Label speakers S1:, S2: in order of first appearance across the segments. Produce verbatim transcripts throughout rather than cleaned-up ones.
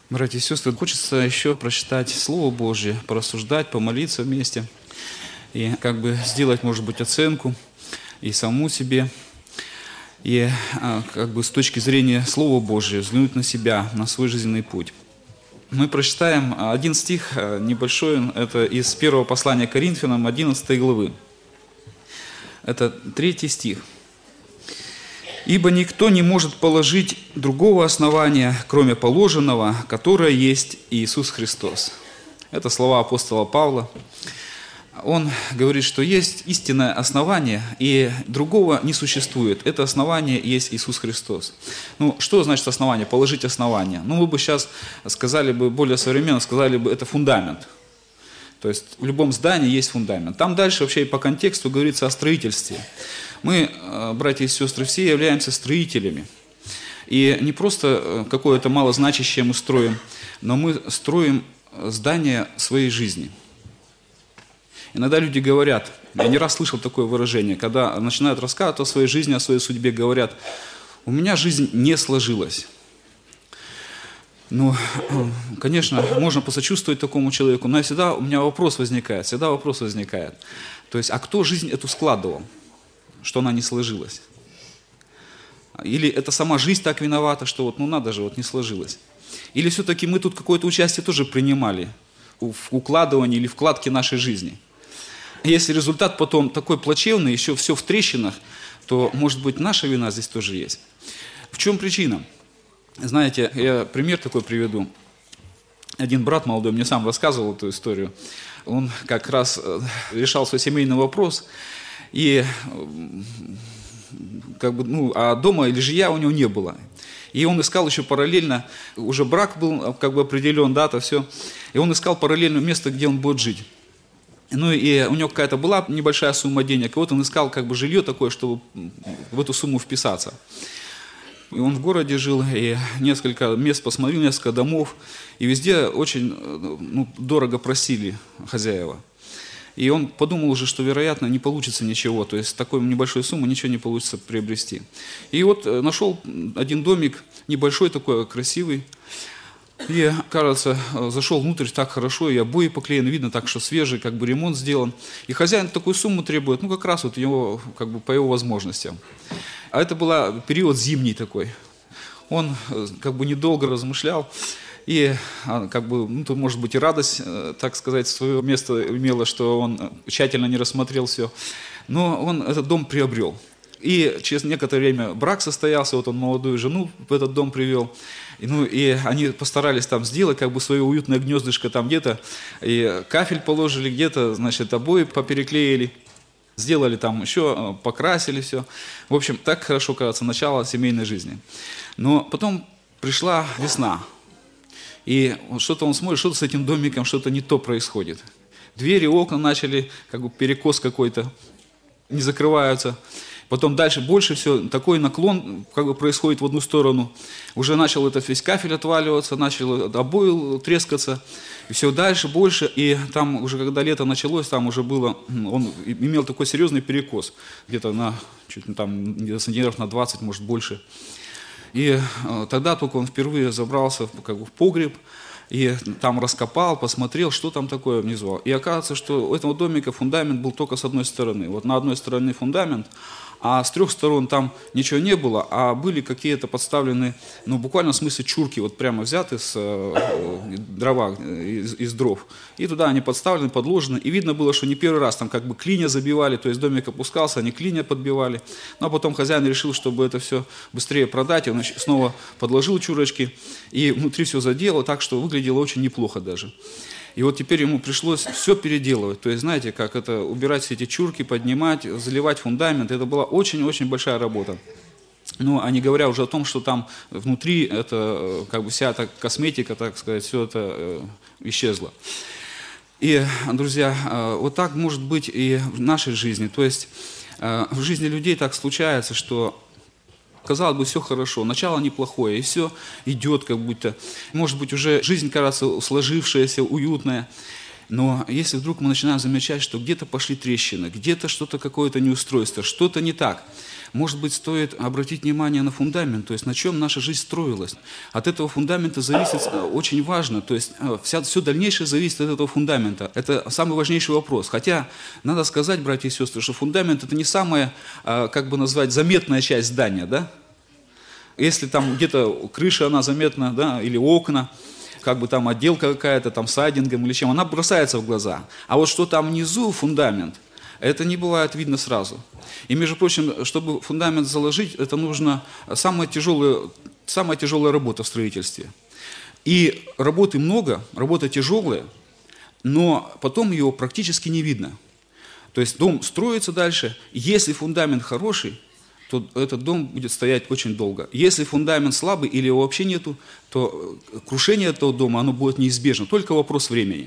S1: Братья и сестры, хочется еще прочитать Слово Божье, порассуждать, помолиться вместе и как бы сделать, может быть, оценку и самому себе, и как бы с точки зрения Слова Божьего взглянуть на себя, на свой жизненный путь. Мы прочитаем один стих небольшой, это из первого послания к Коринфянам, одиннадцатой главы. Это третий стих. «Ибо никто не может положить другого основания, кроме положенного, которое есть Иисус Христос». Это слова апостола Павла. Он говорит, что есть истинное основание, и другого не существует. Это основание есть Иисус Христос. Ну, что значит основание? Положить основание. Ну, мы бы сейчас сказали бы, более современно, сказали бы, это фундамент. То есть в любом здании есть фундамент. Там дальше вообще и по контексту говорится о строительстве. Мы, братья и сестры, все являемся строителями. И не просто какое-то малозначащее мы строим, но мы строим здание своей жизни. Иногда люди говорят, я не раз слышал такое выражение, когда начинают рассказывать о своей жизни, о своей судьбе, говорят, у меня жизнь не сложилась. Ну, конечно, можно посочувствовать такому человеку, но всегда у меня вопрос возникает, всегда вопрос возникает. То есть, а кто жизнь эту складывал, что она не сложилась? Или это сама жизнь так виновата, что вот, ну надо же, вот не сложилось? Или все-таки мы тут какое-то участие тоже принимали в укладывании или вкладке нашей жизни? Если результат потом такой плачевный, еще все в трещинах, то, может быть, наша вина здесь тоже есть. В чем причина? Знаете, я пример такой приведу. Один брат молодой мне сам рассказывал эту историю. Он как раз решал свой семейный вопрос, и как бы, ну, а дома или жилья у него не было. И он искал еще параллельно, уже брак был как бы определен, дата, все. И он искал параллельное место, где он будет жить. Ну и у него какая-то была небольшая сумма денег, и вот он искал как бы жилье такое, чтобы в эту сумму вписаться. И он в городе жил, и несколько мест посмотрел, несколько домов, и везде очень ну, дорого просили хозяева. И он подумал уже, что, вероятно, не получится ничего, то есть с такой небольшой суммы ничего не получится приобрести. И вот нашел один домик, небольшой такой, красивый, и, кажется, зашел внутрь так хорошо, и обои поклеены, видно так, что свежий, как бы ремонт сделан. И хозяин такую сумму требует, ну, как раз вот его, как бы по его возможностям. А это был период зимний такой. Он как бы недолго размышлял, и как бы, ну, тут, может быть, и радость, так сказать, свое место имела, что он тщательно не рассмотрел все. Но он этот дом приобрел. И через некоторое время брак состоялся, вот он молодую жену в этот дом привел. И, ну, и они постарались там сделать как бы свое уютное гнездышко там где-то. И кафель положили, где-то, значит, обои попереклеили. Сделали там еще, покрасили все. В общем, так хорошо, кажется, начало семейной жизни. Но потом пришла весна. И вот что-то он смотрит, что-то с этим домиком, что-то не то происходит. Двери, окна начали, как бы перекос какой-то, не закрываются. Потом дальше больше все, такой наклон как бы происходит в одну сторону. Уже начал этот весь кафель отваливаться, начал обои трескаться. И все дальше, больше. И там уже, когда лето началось, там уже было, он имел такой серьезный перекос. Где-то на, чуть ли там, сантиметров на двадцать, может больше. И тогда только он впервые забрался как бы в погреб. И там раскопал, посмотрел, что там такое внизу. И оказывается, что у этого домика фундамент был только с одной стороны. Вот на одной стороне фундамент, а с трех сторон там ничего не было, а были какие-то подставлены, ну, буквально в смысле чурки, вот прямо взяты с э, дрова, из, из дров. И туда они подставлены, подложены. И видно было, что не первый раз там как бы клинья забивали, то есть домик опускался, они клинья подбивали. Ну, а потом хозяин решил, чтобы это все быстрее продать, он снова подложил чурочки и внутри все заделал, так что выглядело очень неплохо даже. И вот теперь ему пришлось все переделывать. То есть, знаете, как это, убирать все эти чурки, поднимать, заливать фундамент. Это была очень-очень большая работа. Ну, а не говоря уже о том, что там внутри это, как бы вся эта косметика, так сказать, все это э, исчезло. И, друзья, э, вот так может быть и в нашей жизни. То есть, э, в жизни людей так случается, что казалось бы, все хорошо, начало неплохое, и все идет как будто. Может быть, уже жизнь кажется сложившаяся, уютная. Но если вдруг мы начинаем замечать, что где-то пошли трещины, где-то что-то какое-то неустройство, что-то не так, может быть, стоит обратить внимание на фундамент, то есть на чем наша жизнь строилась. От этого фундамента зависит очень важно, то есть вся, все дальнейшее зависит от этого фундамента. Это самый важнейший вопрос. Хотя, надо сказать, братья и сестры, что фундамент – это не самая, как бы назвать, заметная часть здания, да? Если там где-то крыша, она заметна, да, или окна, как бы там отделка какая-то, там сайдингом или чем, она бросается в глаза. А вот что там внизу, фундамент, это не бывает видно сразу. И, между прочим, чтобы фундамент заложить, это нужно самая тяжелая, самая тяжелая работа в строительстве. И работы много, работа тяжелая, но потом ее практически не видно. То есть дом строится дальше, если фундамент хороший, то этот дом будет стоять очень долго. Если фундамент слабый или его вообще нету, то крушение этого дома, оно будет неизбежно, только вопрос времени.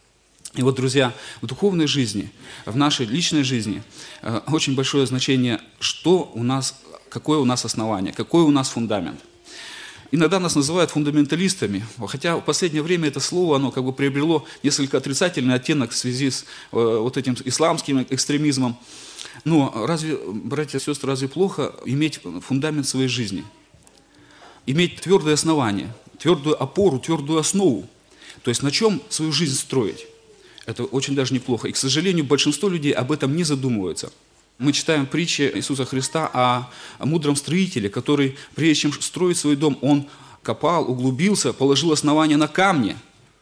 S1: И вот, друзья, в духовной жизни, в нашей личной жизни очень большое значение, что у нас, какое у нас основание, какой у нас фундамент. Иногда нас называют фундаменталистами, хотя в последнее время это слово, оно как бы приобрело несколько отрицательный оттенок в связи с вот этим исламским экстремизмом. Но разве, братья и сестры, разве плохо иметь фундамент своей жизни? Иметь твердое основание, твердую опору, твердую основу. То есть на чем свою жизнь строить? Это очень даже неплохо. И, к сожалению, большинство людей об этом не задумываются. Мы читаем притчи Иисуса Христа о, о мудром строителе, который, прежде чем строить свой дом, он копал, углубился, положил основание на камне.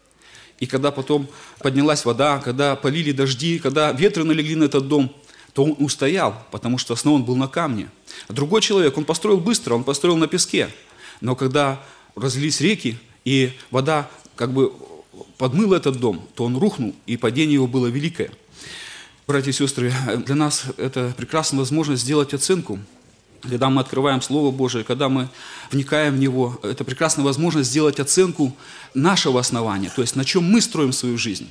S1: И когда потом поднялась вода, когда полили дожди, когда ветры налегли на этот дом, то он устоял, потому что основан был на камне. А другой человек, он построил быстро, он построил на песке. Но когда разлились реки, и вода как бы подмыла этот дом, то он рухнул, и падение его было великое. Братья и сестры, для нас это прекрасная возможность сделать оценку. Когда мы открываем Слово Божие, когда мы вникаем в него, это прекрасная возможность сделать оценку нашего основания, то есть на чем мы строим свою жизнь.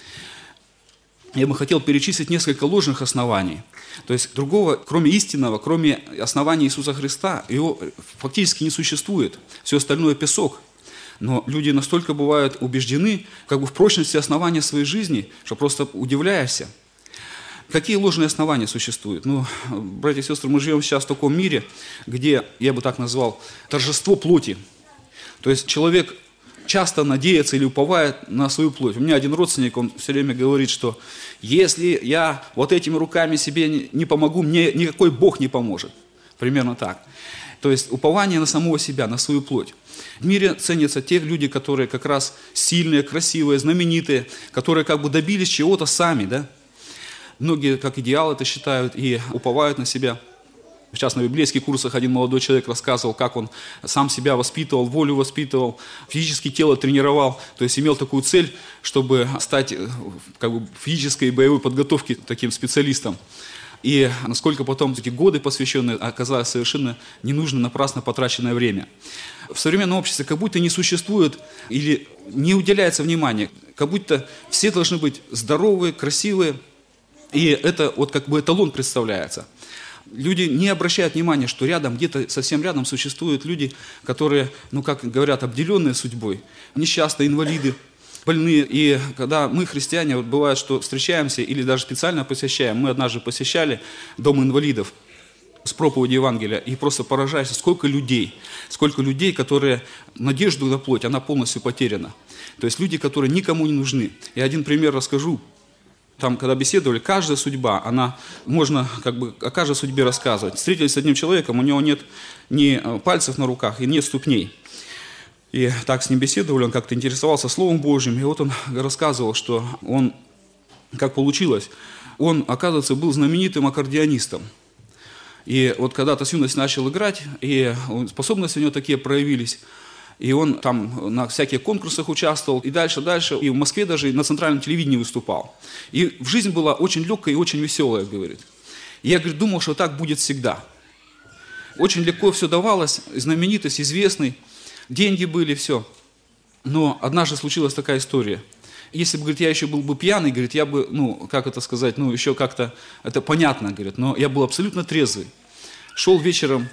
S1: Я бы хотел перечислить несколько ложных оснований. То есть другого, кроме истинного, кроме основания Иисуса Христа, его фактически не существует. Все остальное песок. Но люди настолько бывают убеждены как бы в прочности основания своей жизни, что просто удивляешься. Какие ложные основания существуют? Ну, братья и сестры, мы живем сейчас в таком мире, где, я бы так назвал, торжество плоти. То есть человек часто надеется или уповает на свою плоть. У меня один родственник, он все время говорит, что если я вот этими руками себе не помогу, мне никакой Бог не поможет. Примерно так. То есть упование на самого себя, на свою плоть. В мире ценятся те люди, которые как раз сильные, красивые, знаменитые, которые как бы добились чего-то сами, да? Многие как идеал это считают и уповают на себя. Сейчас на библейских курсах один молодой человек рассказывал, как он сам себя воспитывал, волю воспитывал, физически тело тренировал, то есть имел такую цель, чтобы стать как бы, физической и боевой подготовки таким специалистом. И насколько потом эти годы посвященные оказалось совершенно ненужно, напрасно потраченное время. В современном обществе как будто не существует или не уделяется внимания, как будто все должны быть здоровые, красивые, и это вот как бы эталон представляется. Люди не обращают внимания, что рядом, где-то совсем рядом существуют люди, которые, ну как говорят, обделенные судьбой, несчастные, инвалиды, больные. И когда мы, христиане, вот бывает, что встречаемся или даже специально посещаем, мы однажды посещали дом инвалидов с проповедью Евангелия, и просто поражаешься, сколько людей, сколько людей, которые надежду на плоть, она полностью потеряна. То есть люди, которые никому не нужны. Я один пример расскажу. Там, когда беседовали, каждая судьба, она, можно как бы о каждой судьбе рассказывать. Встретились с одним человеком, у него нет ни пальцев на руках и нет ступней. И так с ним беседовали, он как-то интересовался Словом Божьим, и вот он рассказывал, что он, как получилось, он, оказывается, был знаменитым аккордеонистом. И вот когда-то с юности начал играть, и способности у него такие проявились, и он там на всяких конкурсах участвовал, и дальше, дальше, и в Москве даже на центральном телевидении выступал. И жизнь была очень легкая и очень веселая, говорит. И я, говорит, думал, что так будет всегда. Очень легко все давалось, знаменитость, известный, деньги были, все. Но однажды случилась такая история. Если бы, говорит, я еще был бы пьяный, говорит, я бы, ну, как это сказать, ну, еще как-то, это понятно, говорит, но я был абсолютно трезвый. Шел вечером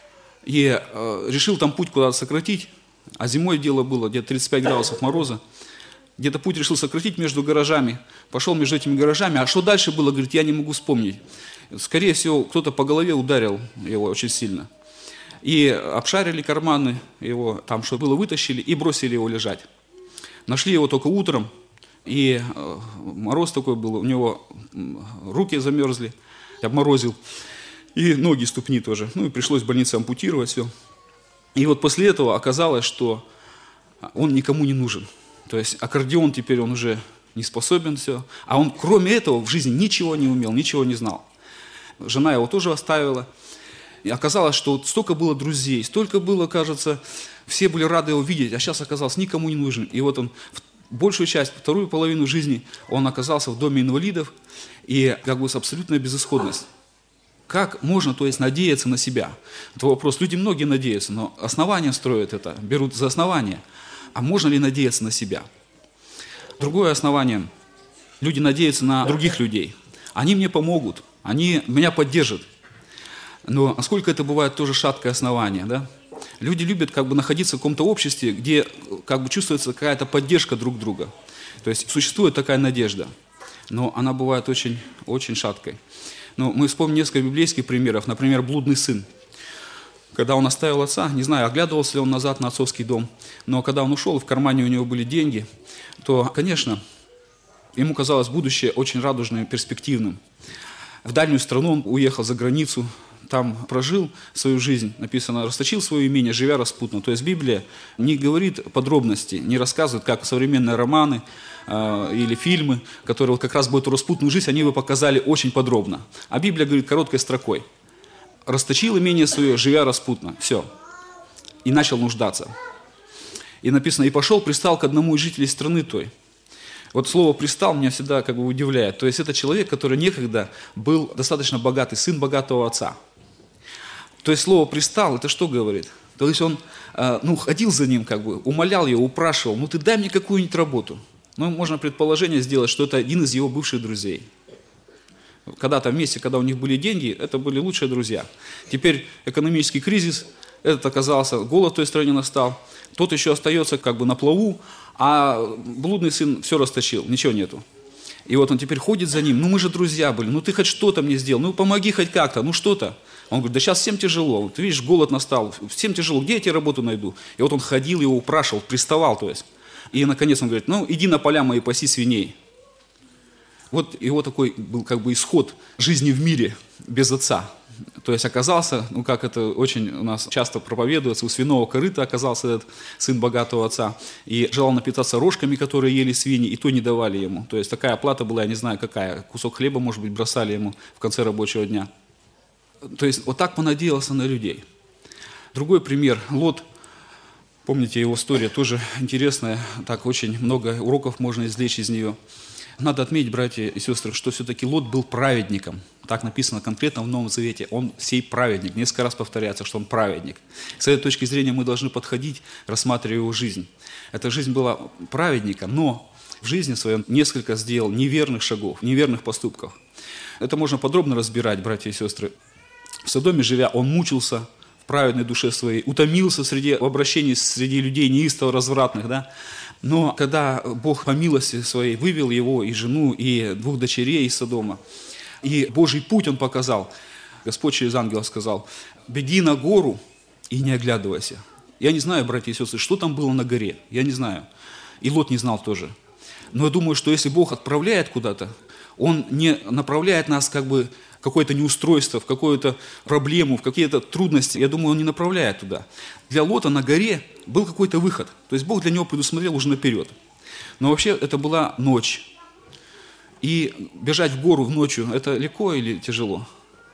S1: и э, решил там путь куда-то сократить, а зимой дело было где-то тридцать пять градусов мороза. где-то путь решил сократить между гаражами, пошел между этими гаражами, а что дальше было, говорит, я не могу вспомнить. Скорее всего, кто-то по голове ударил его очень сильно. И обшарили карманы его, там что было, вытащили и бросили его лежать. Нашли его только утром, и мороз такой был, у него руки замерзли, обморозил, и ноги, ступни тоже. Ну и пришлось в больнице ампутировать все. И вот после этого оказалось, что он никому не нужен. То есть аккордеон теперь он уже не способен, все. А он кроме этого в жизни ничего не умел, ничего не знал. Жена его тоже оставила. И оказалось, что вот столько было друзей, столько было, кажется, все были рады его видеть, а сейчас оказалось, никому не нужен. И вот он большую часть, вторую половину жизни он оказался в доме инвалидов и как бы с абсолютной безысходностью. Как можно, то есть, надеяться на себя? Это вопрос. Люди многие надеются, но основания строят это, берут за основание. А можно ли надеяться на себя? Другое основание. Люди надеются на других людей. Они мне помогут, они меня поддержат. Но насколько это бывает тоже шаткое основание, да? Люди любят как бы находиться в каком-то обществе, где как бы чувствуется какая-то поддержка друг друга. То есть существует такая надежда, но она бывает очень, очень шаткой. Ну, мы вспомним несколько библейских примеров. Например, блудный сын. Когда он оставил отца, не знаю, оглядывался ли он назад на отцовский дом, но когда он ушел, в кармане у него были деньги, то, конечно, ему казалось будущее очень радужным и перспективным. В дальнюю страну он уехал, за границу, там прожил свою жизнь, написано, расточил свое имение, живя распутно. То есть Библия не говорит подробностей, не рассказывает, как современные романы э, или фильмы, которые вот как раз бы эту распутную жизнь, они бы показали очень подробно. А Библия говорит короткой строкой. Расточил имение свое, живя распутно. Все. И начал нуждаться. И написано, и пошел, пристал к одному из жителей страны той. Вот слово «пристал» меня всегда как бы удивляет. То есть это человек, который некогда был достаточно богатый, сын богатого отца. То есть слово «пристал» это что говорит? То есть он ну, ходил за ним, как бы, умолял его, упрашивал, ну ты дай мне какую-нибудь работу. Ну, можно предположение сделать, что это один из его бывших друзей. Когда-то вместе, когда у них были деньги, это были лучшие друзья. Теперь экономический кризис, этот оказался, голод в той стране настал, тот еще остается как бы на плаву, а блудный сын все расточил, ничего нету. И вот он теперь ходит за ним, ну мы же друзья были, ну ты хоть что-то мне сделал, ну помоги хоть как-то, ну что-то. Он говорит, да сейчас всем тяжело, ты видишь, голод настал, всем тяжело, где я тебе работу найду? И вот он ходил, его упрашивал, приставал, то есть. И наконец он говорит, ну иди на поля мои, паси свиней. Вот его такой был как бы исход жизни в мире без отца. То есть оказался, ну как это очень у нас часто проповедуется, у свиного корыта оказался этот сын богатого отца и желал напитаться рожками, которые ели свиньи, и то не давали ему. То есть такая оплата была, я не знаю какая, кусок хлеба, может быть, бросали ему в конце рабочего дня. То есть вот так понадеялся на людей. Другой пример, Лот. Помните его история, тоже интересная, так очень много уроков можно извлечь из нее. Надо отметить, братья и сестры, что все-таки Лот был праведником. Так написано конкретно в Новом Завете. Он сей праведник. Несколько раз повторяется, что он праведник. С этой точки зрения мы должны подходить, рассматривая его жизнь. Эта жизнь была праведником, но в жизни своей несколько сделал неверных шагов, неверных поступков. Это можно подробно разбирать, братья и сестры. В Содоме живя, он мучился в праведной душе своей, утомился среди в обращении среди людей неистово развратных, да? Но когда Бог по милости своей вывел его и жену, и двух дочерей из Содома, и Божий путь он показал, Господь через ангела сказал, беги на гору и не оглядывайся. Я не знаю, братья и сестры, что там было на горе, я не знаю. И Лот не знал тоже. Но я думаю, что если Бог отправляет куда-то, Он не направляет нас как бы в какое-то неустройство, в какую-то проблему, в какие-то трудности. Я думаю, Он не направляет туда. Для Лота на горе был какой-то выход. То есть Бог для него предусмотрел уже наперед. Но вообще это была ночь. И бежать в гору в ночью, это легко или тяжело?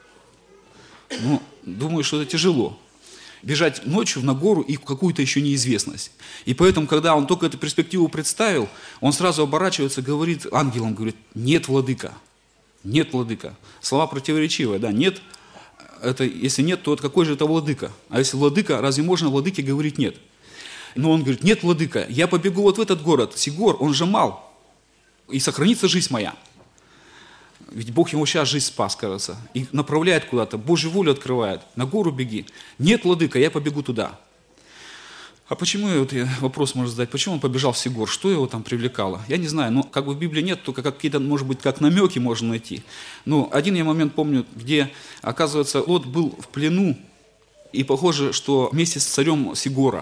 S1: Ну, думаю, что это тяжело. Бежать ночью на гору и в какую-то еще неизвестность. И поэтому, когда он только эту перспективу представил, он сразу оборачивается, говорит ангелам, говорит, нет, владыка, нет, владыка. Слова противоречивые, да, нет, это, если нет, то какой же это владыка? А если владыка, разве можно владыке говорить нет? Но он говорит, нет, владыка, я побегу вот в этот город, Сигор, он же мал, и сохранится жизнь моя. Ведь Бог ему сейчас жизнь спас, кажется, и направляет куда-то, Божью волю открывает, на гору беги. Нет, владыка, я побегу туда. А почему, вот я вопрос можно задать, почему он побежал в Сигор, что его там привлекало? Я не знаю, но как бы в Библии нет, только какие-то, может быть, как намеки можно найти. Но один я момент помню, где, оказывается, Лот был в плену, и похоже, что вместе с царем Сигора.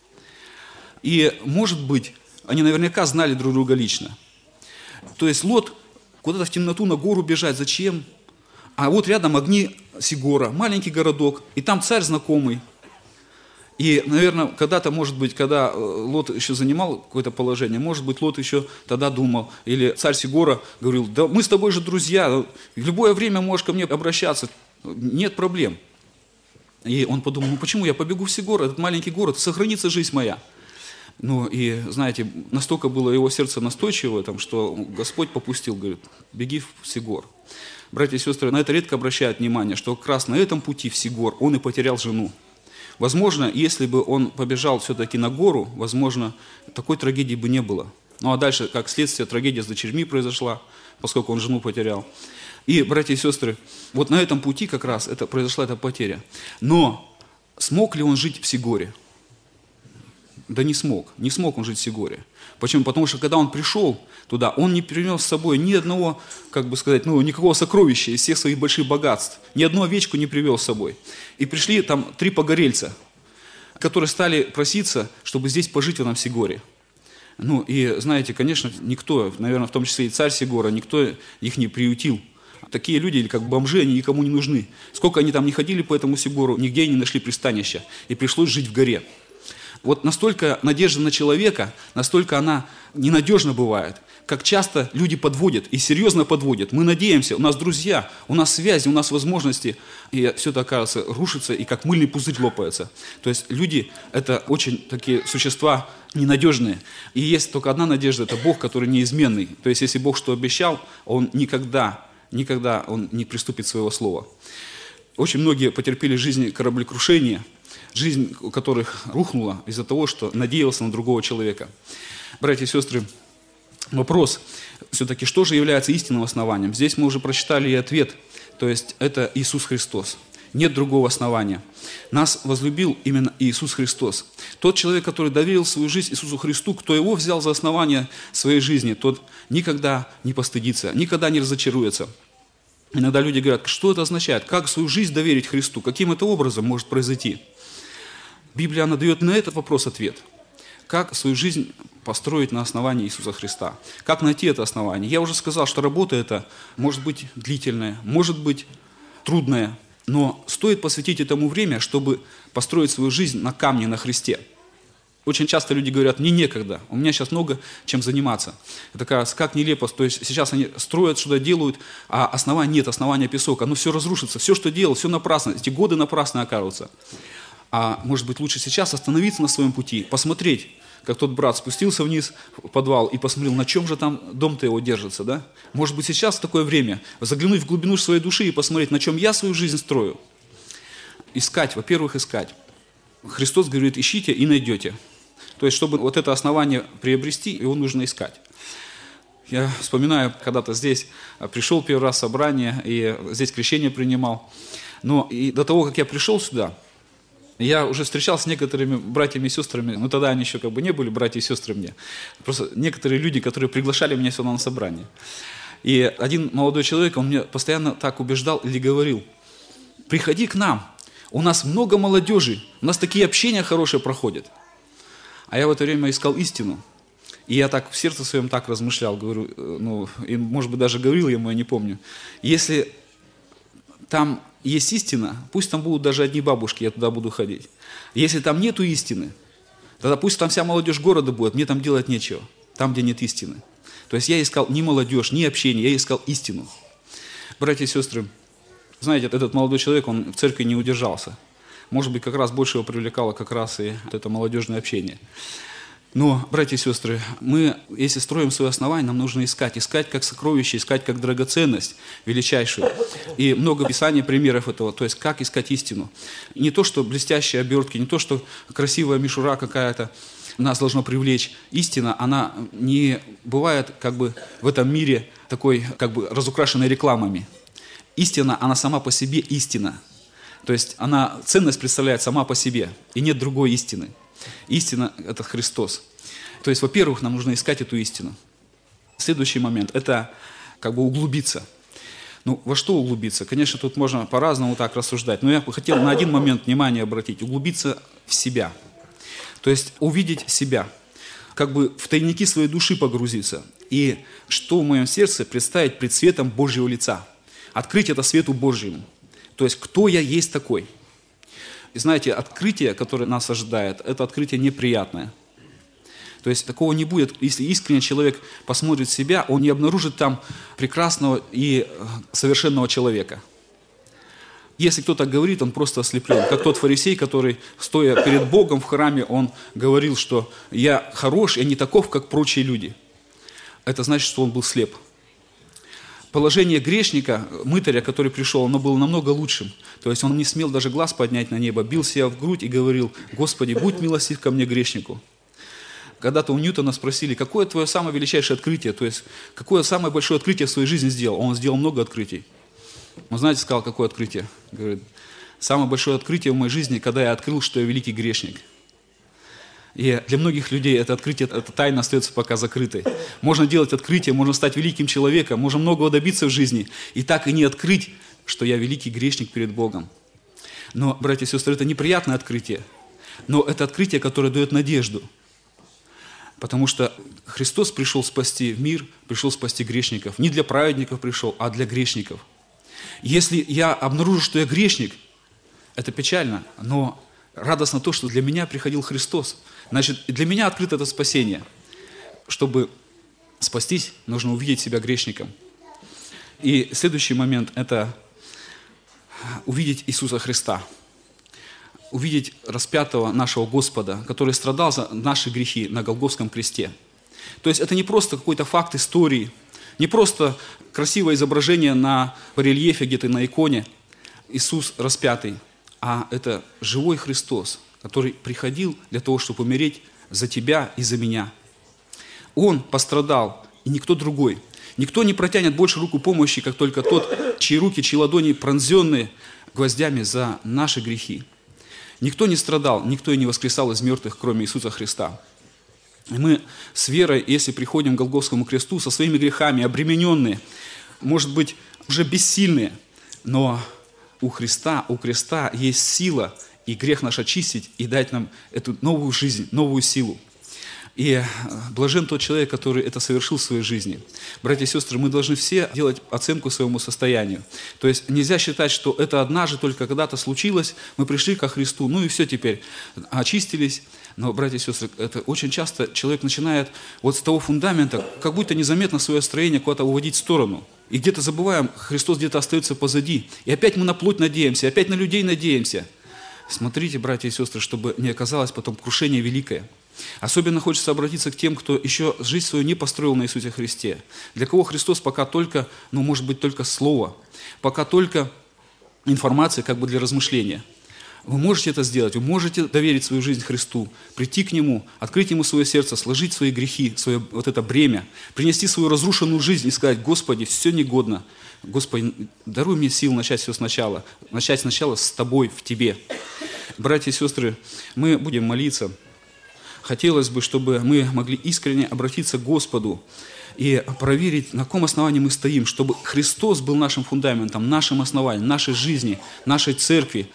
S1: И, может быть, они наверняка знали друг друга лично. То есть Лот куда-то в темноту на гору бежать, зачем? А вот рядом огни Сигора, маленький городок, и там царь знакомый. И, наверное, когда-то, может быть, когда Лот еще занимал какое-то положение, может быть, Лот еще тогда думал, или царь Сигора говорил, да мы с тобой же друзья, в любое время можешь ко мне обращаться, нет проблем. И он подумал, ну почему я побегу в Сигор, этот маленький город, сохранится жизнь моя. Ну и, знаете, настолько было его сердце настойчивое, там, что Господь попустил, говорит, беги в Сигор. Братья и сестры, на это редко обращают внимание, что как раз на этом пути в Сигор он и потерял жену. Возможно, если бы он побежал все-таки на гору, возможно, такой трагедии бы не было. Ну а дальше, как следствие, трагедия с дочерьми произошла, поскольку он жену потерял. И, братья и сестры, вот на этом пути как раз это, произошла эта потеря. Но смог ли он жить в Сигоре? Да не смог, не смог он жить в Сигоре. Почему? Потому что когда он пришел туда, он не принес с собой ни одного, как бы сказать, ну, никакого сокровища из всех своих больших богатств. Ни одну овечку не привел с собой. И пришли там три погорельца, которые стали проситься, чтобы здесь пожить в этом Сигоре. Ну и знаете, конечно, никто, наверное, в том числе и царь Сигора, никто их не приютил. Такие люди, как бомжи, они никому не нужны. Сколько они там не ходили по этому Сигору, нигде не нашли пристанища. И пришлось жить в горе. Вот настолько надежда на человека, настолько она ненадежна бывает, как часто люди подводят и серьезно подводят. Мы надеемся, у нас друзья, у нас связи, у нас возможности, и все это, оказывается, рушится, и как мыльный пузырь лопается. То есть люди – это очень такие существа ненадежные. И есть только одна надежда – это Бог, который неизменный. То есть если Бог что обещал, Он никогда, никогда Он не приступит своего слова. Очень многие потерпели в жизни кораблекрушение, жизнь у которых рухнула из-за того, что надеялся на другого человека. Братья и сестры, вопрос все-таки, что же является истинным основанием? Здесь мы уже прочитали и ответ, то есть это Иисус Христос. Нет другого основания. Нас возлюбил именно Иисус Христос. Тот человек, который доверил свою жизнь Иисусу Христу, кто его взял за основание своей жизни, тот никогда не постыдится, никогда не разочаруется. Иногда люди говорят, что это означает, как свою жизнь доверить Христу, каким это образом может произойти. Библия, она дает на этот вопрос ответ. Как свою жизнь построить на основании Иисуса Христа? Как найти это основание? Я уже сказал, что работа эта может быть длительная, может быть трудная, но стоит посвятить этому время, чтобы построить свою жизнь на камне, на Христе. Очень часто люди говорят, мне некогда, у меня сейчас много чем заниматься. Это кажется, как нелепо, то есть сейчас они строят, что-то делают, а основания нет, основания песок, оно все разрушится, все, что делал, все напрасно, эти годы напрасно окажутся. А может быть лучше сейчас остановиться на своем пути, посмотреть, как тот брат спустился вниз в подвал и посмотрел, на чем же там дом-то его держится, да? Может быть сейчас такое время заглянуть в глубину своей души и посмотреть, на чем я свою жизнь строю. Искать, во-первых, искать. Христос говорит, ищите и найдете. То есть, чтобы вот это основание приобрести, его нужно искать. Я вспоминаю, когда-то здесь пришел первый раз в собрание, и здесь крещение принимал. Но и до того, как я пришел сюда, я уже встречался с некоторыми братьями и сестрами, но тогда они еще как бы не были братья и сестры мне. Просто некоторые люди, которые приглашали меня сюда на собрание. И один молодой человек, он мне постоянно так убеждал или говорил, приходи к нам, у нас много молодежи, у нас такие общения хорошие проходят. А я в это время искал истину. И я так в сердце своем так размышлял, говорю, ну, и, может быть, даже говорил ему, я не помню. Если там есть истина, пусть там будут даже одни бабушки, я туда буду ходить. Если там нету истины, тогда пусть там вся молодежь города будет, мне там делать нечего, там, где нет истины. То есть я искал не молодежь, не общение, я искал истину. Братья и сестры, знаете, этот молодой человек, он в церкви не удержался. Может быть, как раз больше его привлекало как раз и вот это молодежное общение. Но, братья и сестры, мы, если строим свое основание, нам нужно искать. Искать как сокровище, искать как драгоценность величайшую. И много писаний, примеров этого. То есть, как искать истину. Не то, что блестящие обертки, не то, что красивая мишура какая-то нас должно привлечь. Истина, она не бывает как бы в этом мире такой как бы разукрашенной рекламами. Истина, она сама по себе истина. То есть, она ценность представляет сама по себе. И нет другой истины. Истина – это Христос. То есть, во-первых, нам нужно искать эту истину. Следующий момент – это как бы углубиться. Ну, во что углубиться? Конечно, тут можно по-разному так рассуждать, но я бы хотел на один момент внимание обратить. Углубиться в себя. То есть, увидеть себя. Как бы в тайники своей души погрузиться. И что в моем сердце представить пред светом Божьего лица. Открыть это свету Божьему. То есть, кто я есть такой. И знаете, открытие, которое нас ожидает, это открытие неприятное. То есть такого не будет. Если искренне человек посмотрит себя, он не обнаружит там прекрасного и совершенного человека. Если кто так говорит, он просто ослеплен. Как тот фарисей, который, стоя перед Богом в храме, он говорил, что я хорош, я не таков, как прочие люди. Это значит, что он был слеп. Положение грешника, мытаря, который пришел, оно было намного лучшим. То есть он не смел даже глаз поднять на небо, бил себя в грудь и говорил: «Господи, будь милостив ко мне, грешнику». Когда-то у Ньютона спросили: какое твое самое величайшее открытие, то есть какое самое большое открытие в своей жизни сделал? Он сделал много открытий. Он, знаете, сказал, какое открытие? Говорит: самое большое открытие в моей жизни, когда я открыл, что я великий грешник. И для многих людей это открытие, эта тайна остается пока закрытой. Можно делать открытие, можно стать великим человеком, можно многого добиться в жизни, и так и не открыть, что я великий грешник перед Богом. Но, братья и сестры, это неприятное открытие, но это открытие, которое дает надежду. Потому что Христос пришел спасти мир, пришел спасти грешников. Не для праведников пришел, а для грешников. Если я обнаружу, что я грешник, это печально, но радостно то, что для меня приходил Христос. Значит, для меня открыто это спасение. Чтобы спастись, нужно увидеть себя грешником. И следующий момент – это увидеть Иисуса Христа. Увидеть распятого нашего Господа, который страдал за наши грехи на Голгофском кресте. То есть это не просто какой-то факт истории, не просто красивое изображение на барельефе, где-то на иконе, Иисус распятый, а это живой Христос, который приходил для того, чтобы умереть за тебя и за меня. Он пострадал, и никто другой. Никто не протянет больше руку помощи, как только тот, чьи руки, чьи ладони пронзенные гвоздями за наши грехи. Никто не страдал, никто и не воскресал из мертвых, кроме Иисуса Христа. И мы с верой, если приходим к Голгофскому кресту, со своими грехами, обремененные, может быть, уже бессильные, но у Христа, у креста есть сила, и грех наш очистить, и дать нам эту новую жизнь, новую силу. И блажен тот человек, который это совершил в своей жизни. Братья и сестры, мы должны все делать оценку своему состоянию. То есть нельзя считать, что это однажды только когда-то случилось, мы пришли ко Христу, ну и все теперь, очистились. Но, братья и сестры, это очень часто человек начинает вот с того фундамента, как будто незаметно свое строение куда-то уводить в сторону. И где-то забываем, Христос где-то остается позади. И опять мы на плоть надеемся, опять на людей надеемся. Смотрите, братья и сестры, чтобы не оказалось потом крушение великое. Особенно хочется обратиться к тем, кто еще жизнь свою не построил на Иисусе Христе. Для кого Христос пока только, ну, может быть, только слово, пока только информация как бы для размышления. Вы можете это сделать, вы можете доверить свою жизнь Христу, прийти к Нему, открыть Ему свое сердце, сложить свои грехи, свое вот это бремя, принести свою разрушенную жизнь и сказать: Господи, все негодно. Господи, даруй мне сил начать все сначала, начать сначала с Тобой, в Тебе. Братья и сестры, мы будем молиться. Хотелось бы, чтобы мы могли искренне обратиться к Господу и проверить, на каком основании мы стоим, чтобы Христос был нашим фундаментом, нашим основанием, нашей жизни, нашей церкви,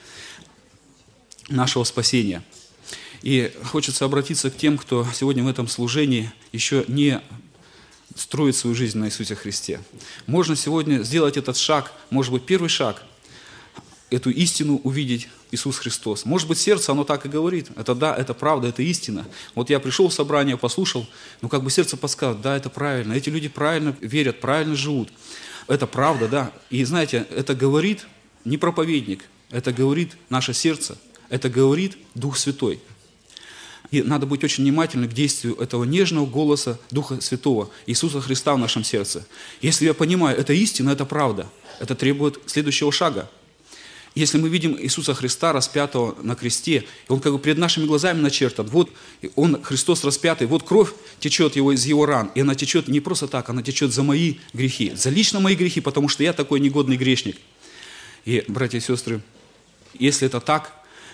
S1: нашего спасения. И хочется обратиться к тем, кто сегодня в этом служении еще не строит свою жизнь на Иисусе Христе. Можно сегодня сделать этот шаг, может быть, первый шаг, эту истину увидеть, Иисус Христос. Может быть, сердце, оно так и говорит. Это да, это правда, это истина. Вот я пришел в собрание, послушал, ну как бы сердце подсказывает: да, это правильно. Эти люди правильно верят, правильно живут. Это правда, да. И знаете, это говорит не проповедник, это говорит наше сердце, это говорит Дух Святой. И надо быть очень внимательным к действию этого нежного голоса Духа Святого, Иисуса Христа в нашем сердце. Если я понимаю, это истина, это правда, это требует следующего шага. Если мы видим Иисуса Христа, распятого на кресте, и Он как бы перед нашими глазами начертан, вот Он, Христос распятый, вот кровь течет его из Его ран, и она течет не просто так, она течет за мои грехи, за лично мои грехи, потому что я такой негодный грешник. И, братья и сестры, если это так,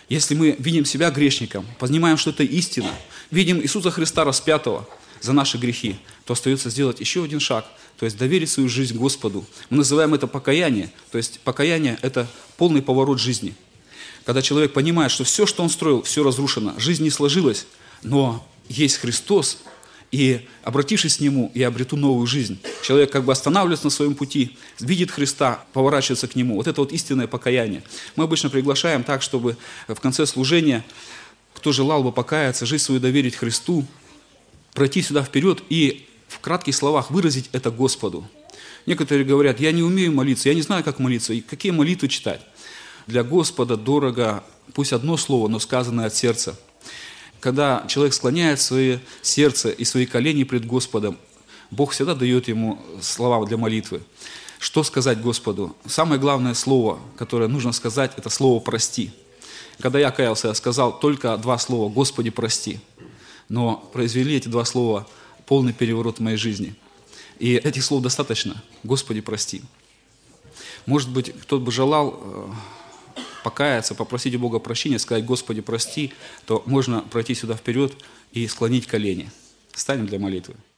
S1: Если мы видим себя грешником, понимаем, что это истина, видим Иисуса Христа распятого за наши грехи, то остается сделать еще один шаг, то есть доверить свою жизнь Господу. Мы называем это покаяние, то есть покаяние – это полный поворот жизни. Когда человек понимает, что все, что он строил, все разрушено, жизнь не сложилась, но есть Христос, и, обратившись к Нему, я обрету новую жизнь. Человек как бы останавливается на своем пути, видит Христа, поворачивается к Нему. Вот это вот истинное покаяние. Мы обычно приглашаем так, чтобы в конце служения, кто желал бы покаяться, жизнь свою доверить Христу, пройти сюда вперед и в кратких словах выразить это Господу. Некоторые говорят, я не умею молиться, я не знаю, как молиться, и какие молитвы читать. Для Господа дорого, пусть одно слово, но сказанное от сердца. Когда человек склоняет свое сердце и свои колени пред Господом, Бог всегда дает ему слова для молитвы. Что сказать Господу? Самое главное слово, которое нужно сказать, это слово «прости». Когда я каялся, я сказал только два слова «Господи, прости». Но произвели эти два слова полный переворот в моей жизни. И этих слов достаточно. «Господи, прости». Может быть, кто бы желал покаяться, попросить у Бога прощения, сказать «Господи, прости», то можно пройти сюда вперед и склонить колени. Встанем для молитвы.